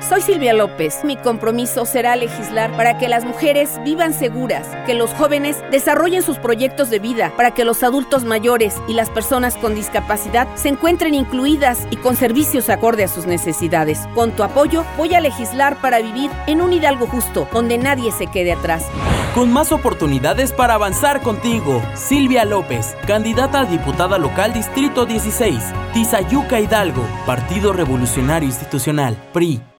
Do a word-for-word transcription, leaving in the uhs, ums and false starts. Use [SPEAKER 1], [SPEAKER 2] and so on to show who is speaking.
[SPEAKER 1] Soy Silvia López. Mi compromiso será legislar para que las mujeres vivan seguras, que los jóvenes desarrollen sus proyectos de vida, para que los adultos mayores y las personas con discapacidad se encuentren incluidas y con servicios acorde a sus necesidades. Con tu apoyo, voy a legislar para vivir en un Hidalgo justo, donde nadie se quede atrás.
[SPEAKER 2] Con más oportunidades para avanzar contigo. Silvia López, candidata a diputada local Distrito dieciséis, Tizayuca, Hidalgo, Partido Revolucionario Institucional, P R I.